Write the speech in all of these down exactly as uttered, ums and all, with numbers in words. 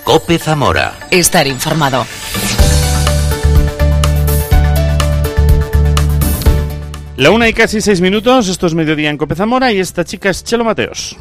COPE Zamora. Estar informado. La una y casi seis minutos, esto es Mediodía en COPE Zamora y esta chica es Chelo Mateos.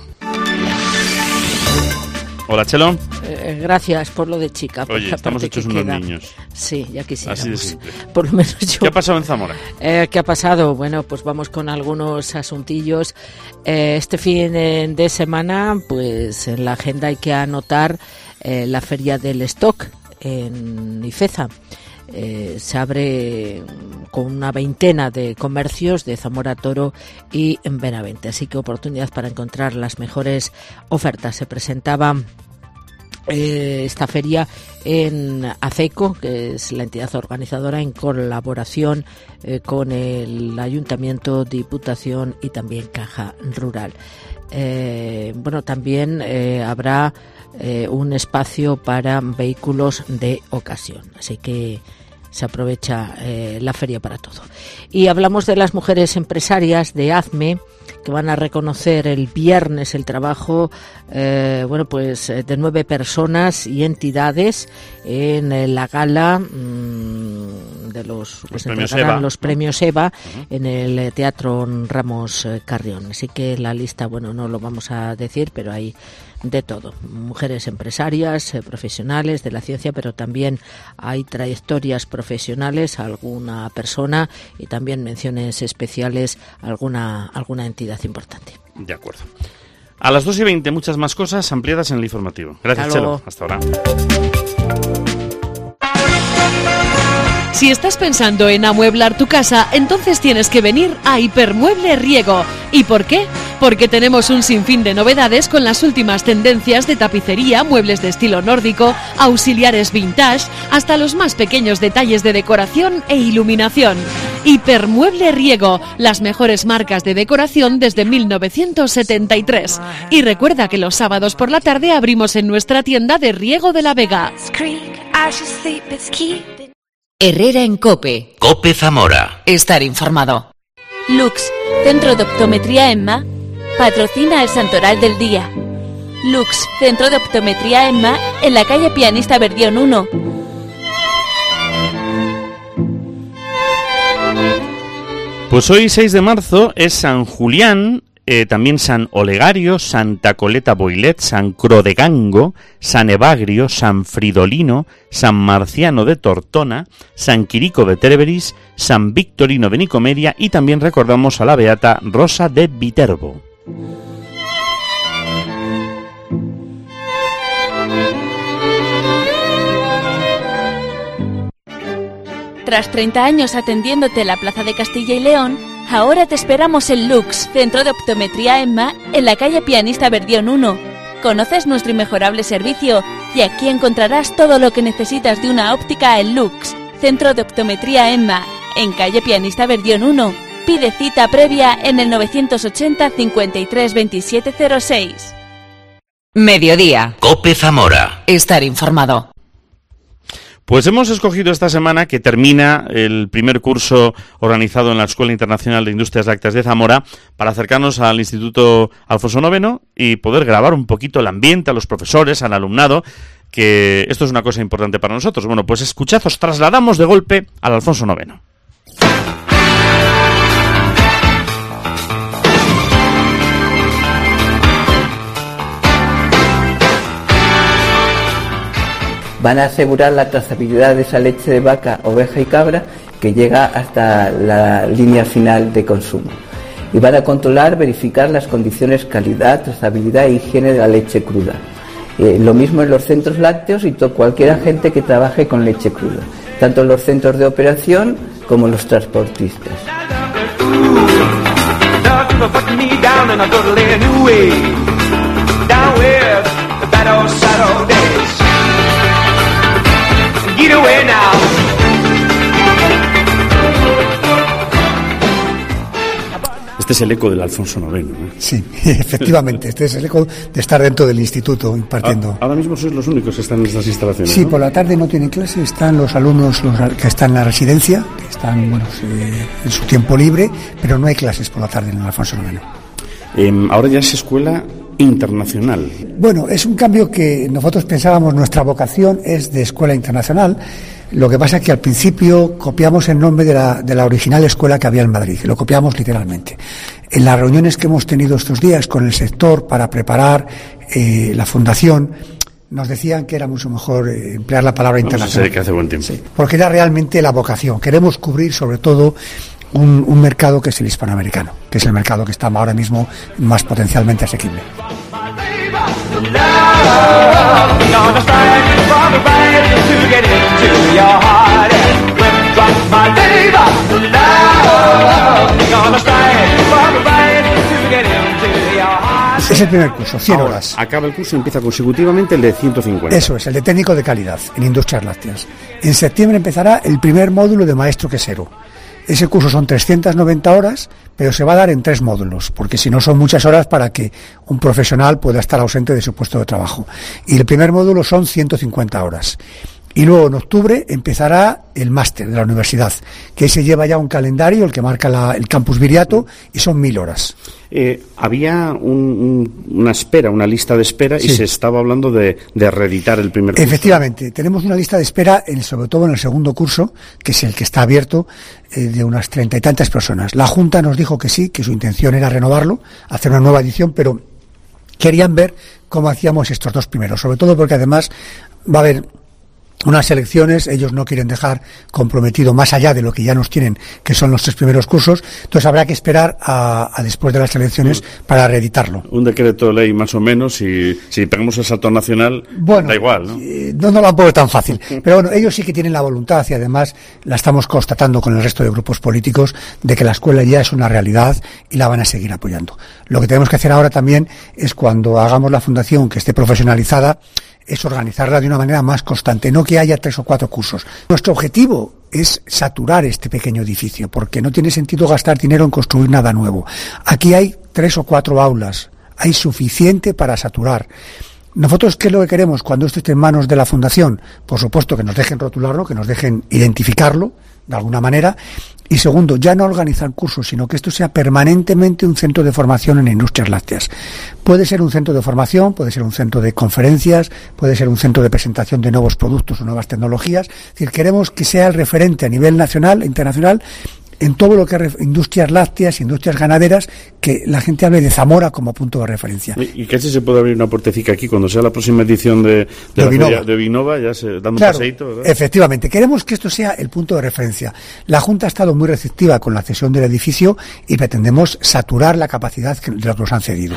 Hola, Chelo. Eh, gracias por lo de chica. Oye, estamos hechos unos queda. niños. Sí, ya quisiéramos. Así de simple. Por lo menos yo. ¿Qué ha pasado en Zamora? Eh, ¿Qué ha pasado? Bueno, pues vamos con algunos asuntillos. Eh, este fin de semana, pues en la agenda hay que anotar eh, la Feria del Stock en Ifeza. Eh, se abre con una veintena de comercios de Zamora, Toro y en Benavente, así que oportunidad para encontrar las mejores ofertas. Se presentaba eh, esta feria en ACECO, que es la entidad organizadora, en colaboración eh, con el Ayuntamiento, Diputación y también Caja Rural. Eh, bueno, también eh, habrá eh, un espacio para vehículos de ocasión, así que se aprovecha eh, la feria para todo. Y hablamos de las mujeres empresarias de AZME, que van a reconocer el viernes el trabajo eh, bueno pues de nueve personas y entidades en eh, la gala mmm, de los, los pues premios EVA, los premios EVA uh-huh. en el Teatro Ramos Carrión. Así que la lista, bueno, no lo vamos a decir, pero hay de todo, mujeres empresarias, eh, profesionales de la ciencia, pero también hay trayectorias profesionales, alguna persona y también menciones especiales a alguna, alguna entidad importante. De acuerdo. A las dos y veinte, muchas más cosas ampliadas en el informativo. Gracias, Chelo. Hasta ahora. Si estás pensando en amueblar tu casa, entonces tienes que venir a Hipermueble Riego. ¿Y por qué? Porque tenemos un sinfín de novedades con las últimas tendencias de tapicería, muebles de estilo nórdico, auxiliares vintage, hasta los más pequeños detalles de decoración e iluminación. Hipermueble Riego, las mejores marcas de decoración desde mil novecientos setenta y tres. Y recuerda que los sábados por la tarde abrimos en nuestra tienda de Riego de la Vega. Herrera en COPE. COPE Zamora. Estar informado. Lux, Centro de Optometría Emma, patrocina el Santoral del Día. Lux, Centro de Optometría Emma, en la calle Pianista Verdión uno. Pues hoy, seis de marzo, es San Julián, eh, también San Olegario, Santa Coleta Boilet, San Crodegango, San Evagrio, San Fridolino, San Marciano de Tortona, San Quirico de Tereberis, San Victorino de Nicomedia y también recordamos a la beata Rosa de Viterbo. Tras treinta años atendiéndote en la Plaza de Castilla y León, ahora te esperamos en Lux, Centro de Optometría Emma, en la calle Pianista Verdión uno. Conoces nuestro inmejorable servicio y aquí encontrarás todo lo que necesitas de una óptica en Lux, Centro de Optometría Emma, en calle Pianista Verdión uno. Pide cita previa en el novecientos ochenta, cincuenta y tres, veintisiete cero seis. Mediodía. COPE Zamora. Estar informado. Pues hemos escogido esta semana que termina el primer curso organizado en la Escuela Internacional de Industrias Lácteas de Zamora para acercarnos al Instituto Alfonso noveno y poder grabar un poquito el ambiente, a los profesores, al alumnado, que esto es una cosa importante para nosotros. Bueno, pues escuchad, os trasladamos de golpe al Alfonso noveno. Van a asegurar la trazabilidad de esa leche de vaca, oveja y cabra que llega hasta la línea final de consumo. Y van a controlar, verificar las condiciones calidad, trazabilidad e higiene de la leche cruda. Eh, lo mismo en los centros lácteos y to- cualquier agente que trabaje con leche cruda, tanto en los centros de operación como en los transportistas. Este es el eco del Alfonso noveno, ¿eh? Sí, efectivamente, este es el eco de estar dentro del instituto impartiendo. Ahora mismo sois los únicos que están en estas instalaciones, Sí, ¿no? por la tarde no tienen clase, están los alumnos los que están en la residencia, que están bueno, eh, en su tiempo libre, pero no hay clases por la tarde en el Alfonso noveno. Eh, ahora ya es escuela internacional. Bueno, es un cambio que nosotros pensábamos, nuestra vocación es de escuela internacional. Lo que pasa es que al principio copiamos el nombre de la, de la original escuela que había en Madrid, lo copiamos literalmente. En las reuniones que hemos tenido estos días con el sector para preparar eh, la fundación, nos decían que era mucho mejor eh, emplear la palabra internacional. No sé, que hace buen tiempo. Sí, porque era realmente la vocación. Queremos cubrir sobre todo un, un mercado que es el hispanoamericano, que es el mercado que está ahora mismo más potencialmente asequible. Es el primer curso, cien Ahora, horas. Acaba el curso y empieza consecutivamente el de ciento cincuenta. Eso es, el de técnico de calidad en industrias lácteas. En septiembre empezará el primer módulo de maestro quesero. Ese curso son trescientas noventa horas, pero se va a dar en tres módulos, porque si no son muchas horas para que un profesional pueda estar ausente de su puesto de trabajo. Y el primer módulo son ciento cincuenta horas. Y luego en octubre empezará el máster de la universidad, que se lleva ya un calendario, el que marca la, el campus Viriato, y son mil horas. Eh, había un, un, una espera, una lista de espera, sí. Y se estaba hablando de, de reeditar el primer curso. Efectivamente, tenemos una lista de espera, en, sobre todo en el segundo curso, que es el que está abierto, eh, de unas treinta y tantas personas. La Junta nos dijo que sí, que su intención era renovarlo, hacer una nueva edición, pero querían ver cómo hacíamos estos dos primeros, sobre todo porque además va a haber unas elecciones, ellos no quieren dejar comprometido más allá de lo que ya nos tienen, que son los tres primeros cursos, entonces habrá que esperar a, a después de las elecciones para reeditarlo. Un decreto ley más o menos, y si pegamos el salto nacional, bueno, da igual, ¿no? Eh, no, no lo han puesto tan fácil, pero bueno, ellos sí que tienen la voluntad, y además la estamos constatando con el resto de grupos políticos, de que la escuela ya es una realidad y la van a seguir apoyando. Lo que tenemos que hacer ahora también es, cuando hagamos la fundación que esté profesionalizada, es organizarla de una manera más constante, no que haya tres o cuatro cursos. Nuestro objetivo es saturar este pequeño edificio, porque no tiene sentido gastar dinero en construir nada nuevo. Aquí hay tres o cuatro aulas, hay suficiente para saturar. Nosotros, ¿qué es lo que queremos cuando esto esté en manos de la Fundación? Por supuesto, que nos dejen rotularlo, que nos dejen identificarlo de alguna manera. Y segundo, ya no organizar cursos, sino que esto sea permanentemente un centro de formación en industrias lácteas. Puede ser un centro de formación, puede ser un centro de conferencias, puede ser un centro de presentación de nuevos productos o nuevas tecnologías. Es decir, queremos que sea el referente a nivel nacional e internacional en todo lo que es industrias lácteas, industrias ganaderas, que la gente hable de Zamora como punto de referencia. Y casi se puede abrir una puertecica aquí cuando sea la próxima edición de, de, de la Vinova. feria de Vinova, ya se, dando claro, un paseíto, ¿verdad? Efectivamente, queremos que esto sea el punto de referencia. La Junta ha estado muy receptiva con la cesión del edificio y pretendemos saturar la capacidad de lo que nos han cedido.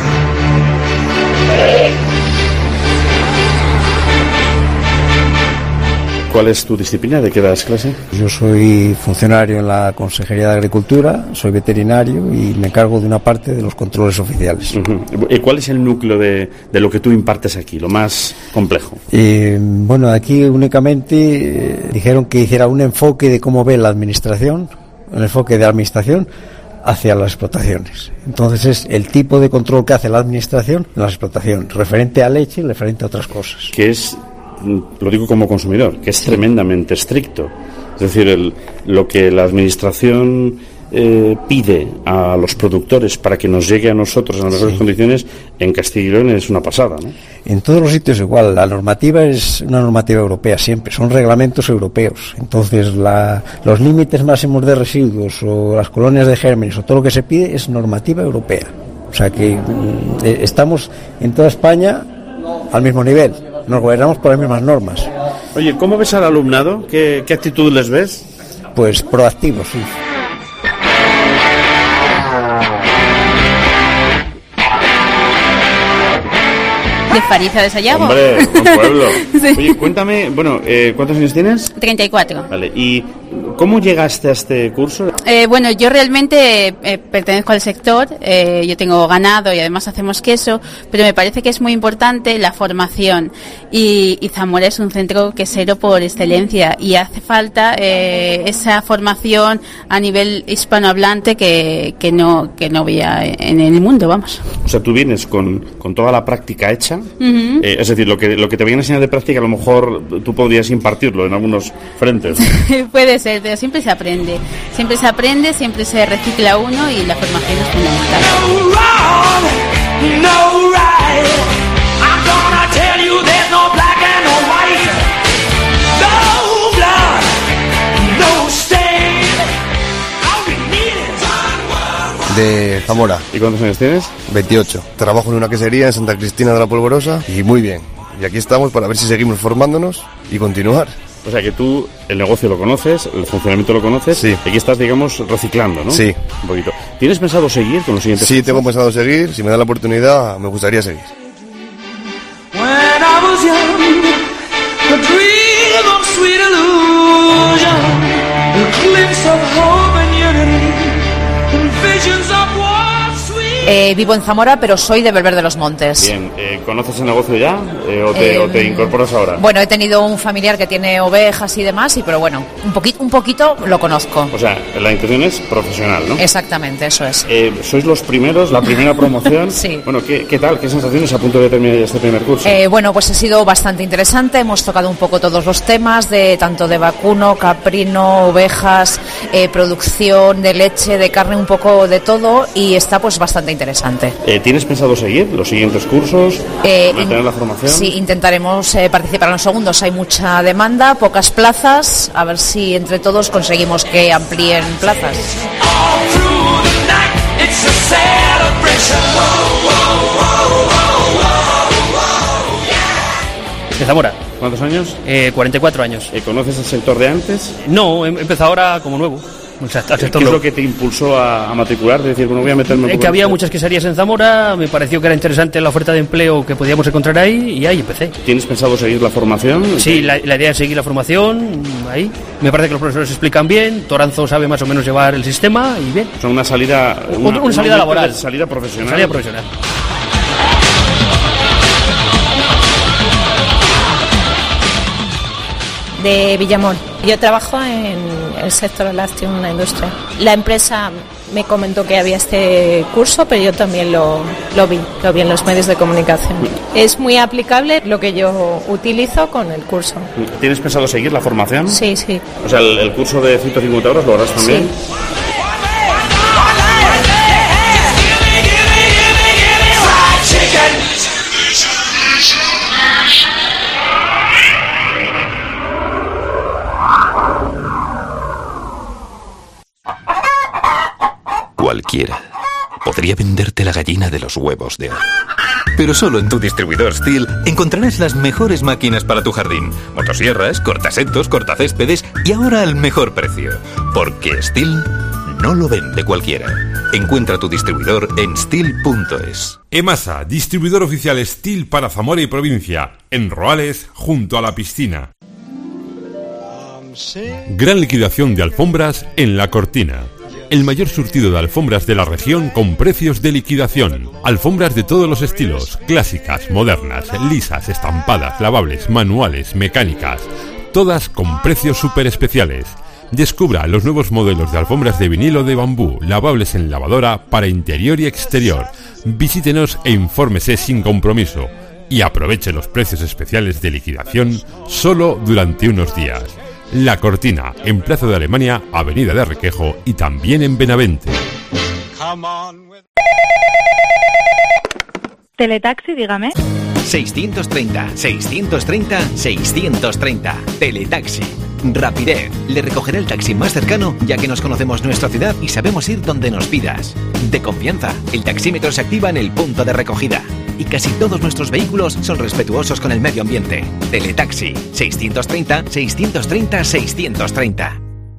¿Cuál es tu disciplina? ¿De qué das clase? Yo soy funcionario en la Consejería de Agricultura, soy veterinario y me encargo de una parte de los controles oficiales. Uh-huh. ¿Y cuál es el núcleo de, de lo que tú impartes aquí, lo más complejo? Eh, bueno, aquí únicamente eh, dijeron que hiciera un enfoque de cómo ve la administración, un enfoque de administración hacia las explotaciones. Entonces es el tipo de control que hace la administración en las explotaciones, referente a leche y referente a otras cosas. Que es, lo digo como consumidor, que es sí. tremendamente estricto. Es decir, el, lo que la administración eh, pide a los productores para que nos llegue a nosotros en las mejores sí. condiciones, en Castilla y León es una pasada, ¿no? En todos los sitios igual. La normativa es una normativa europea siempre, son reglamentos europeos. Entonces la, los límites máximos de residuos o las colonias de gérmenes o todo lo que se pide es normativa europea. O sea que eh, estamos en toda España al mismo nivel. Nos gobernamos por las mismas normas. Oye, ¿cómo ves al alumnado? ¿Qué, qué actitud les ves? Pues proactivo, sí. De Fariza de Sayago. Hombre, buen pueblo. Sí. Oye, cuéntame, bueno, eh, ¿cuántos años tienes? treinta y cuatro. Vale, ¿y cómo llegaste a este curso? Eh, bueno, yo realmente eh, pertenezco al sector, eh, yo tengo ganado y además hacemos queso, pero me parece que es muy importante la formación y, y Zamora es un centro quesero por excelencia y hace falta eh, esa formación a nivel hispanohablante que, que no que no había en el mundo, vamos. O sea, tú vienes con, con toda la práctica hecha. Uh-huh. Eh, es decir, lo que lo que te vayan a enseñar de práctica a lo mejor tú podrías impartirlo en algunos frentes. Puede ser, pero siempre se aprende. Siempre se aprende, siempre se recicla uno y la formación es fundamental. no right. I'm gonna tell you there's no black and no white, no blood, no stain. All we need is De Zamora. ¿Y cuántos años tienes? veintiocho. Trabajo en una quesería en Santa Cristina de la Polvorosa y muy bien. Y aquí estamos para ver si seguimos formándonos y continuar. O sea que tú el negocio lo conoces, el funcionamiento lo conoces, sí. Y aquí estás, digamos, reciclando, ¿no? Sí. Un poquito. ¿Tienes pensado seguir con los siguientes Sí, cursos? tengo pensado seguir. Si me da la oportunidad, me gustaría seguir. when I was young, a dream of sweet illusion, a glimpse of hope and unity, and visions of what sweet. Eh, vivo en Zamora, pero soy de Belver de los Montes. Bien, eh, ¿conoces el negocio ya eh, o, te, Eh, o te incorporas ahora? Bueno, he tenido un familiar que tiene ovejas y demás, y pero bueno, un poquito, un poquito lo conozco. O sea, la intención es profesional, ¿no? Exactamente, eso es. Eh, ¿Sois los primeros, la primera promoción? Sí. Bueno, ¿qué, ¿qué tal? ¿Qué sensaciones a punto de terminar este primer curso? Eh, bueno, pues ha sido bastante interesante. Hemos tocado un poco todos los temas, de tanto de vacuno, caprino, ovejas, eh, producción de leche, de carne, un poco de todo, y está pues bastante interesante. Eh, ¿Tienes pensado seguir los siguientes cursos? Eh, ¿Mantener in- la formación? Sí, intentaremos eh, participar en los segundos. Hay mucha demanda, pocas plazas. A ver si entre todos conseguimos que amplíen plazas. All through the night, it's a celebration. Whoa, whoa, whoa, whoa, whoa, whoa, yeah. De Zamora. ¿Cuántos años? Eh, cuarenta y cuatro años. Eh, ¿Conoces el sector de antes? No, he he empezado ahora como nuevo. O sea, al ¿Qué sector es nuevo. lo que te impulsó a, a matricular? Es decir, bueno, voy a meterme... un Eh, poco que en había esto. muchas queserías en Zamora, me pareció que era interesante la oferta de empleo que podíamos encontrar ahí y ahí empecé. ¿Tienes pensado seguir la formación? Sí, la, la idea es seguir la formación, ahí. Me parece que los profesores explican bien, Toranzo sabe más o menos llevar el sistema y bien. O sea, una salida... Una, una salida un laboral. momento de salida profesional. Salida profesional. De Villamón. Yo trabajo en el sector lácteo, en una industria. La empresa me comentó que había este curso, pero yo también lo, lo vi, lo vi en los medios de comunicación. Es muy aplicable lo que yo utilizo con el curso. ¿Tienes pensado seguir la formación? Sí, sí. O sea, el, el curso de ciento cincuenta horas lo harás también. Sí. Cualquiera podría venderte la gallina de los huevos de oro. Pero solo en tu distribuidor Stihl encontrarás las mejores máquinas para tu jardín. Motosierras, cortasetos, cortacéspedes y ahora al mejor precio. Porque Stihl no lo vende cualquiera. Encuentra tu distribuidor en stihl punto es. EMASA, distribuidor oficial Stihl para Zamora y provincia. En Roales, junto a la piscina. Gran liquidación de alfombras en La Cortina. El mayor surtido de alfombras de la región con precios de liquidación. Alfombras de todos los estilos, clásicas, modernas, lisas, estampadas, lavables, manuales, mecánicas. Todas con precios súper especiales. Descubra los nuevos modelos de alfombras de vinilo de bambú, lavables en lavadora para interior y exterior. Visítenos e infórmese sin compromiso. Y aproveche los precios especiales de liquidación solo durante unos días. La Cortina, en Plaza de Alemania, Avenida de Requejo y también en Benavente. Teletaxi, dígame. seiscientos treinta, seiscientos treinta, seiscientos treinta. Teletaxi. Rapidez. Le recogerá el taxi más cercano, ya que nos conocemos nuestra ciudad y sabemos ir donde nos pidas. De confianza. El taxímetro se activa en el punto de recogida. Y casi todos nuestros vehículos son respetuosos con el medio ambiente. Teletaxi. seiscientos treinta, seiscientos treinta, seiscientos treinta.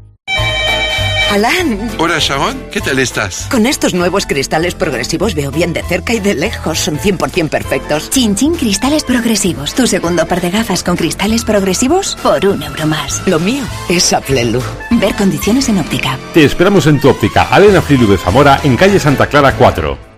Alan. Hola, Sharon. ¿Qué tal estás? Con estos nuevos cristales progresivos veo bien de cerca y de lejos. Son cien por ciento perfectos. Chin Chin Cristales Progresivos. Tu segundo par de gafas con cristales progresivos por un euro más. Lo mío es Aflelu. Ver condiciones en óptica. Te esperamos en tu óptica Alena Frilu de Zamora, en calle Santa Clara cuatro.